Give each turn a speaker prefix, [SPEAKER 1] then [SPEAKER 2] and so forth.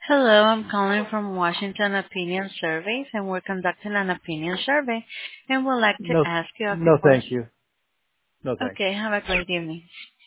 [SPEAKER 1] Hello, I'm calling from Washington Opinion Surveys, and we're conducting an opinion survey, and would like to
[SPEAKER 2] No,
[SPEAKER 1] ask you a few
[SPEAKER 2] no, thank
[SPEAKER 1] questions.
[SPEAKER 2] you. No, thanks.
[SPEAKER 1] Okay, have a great evening.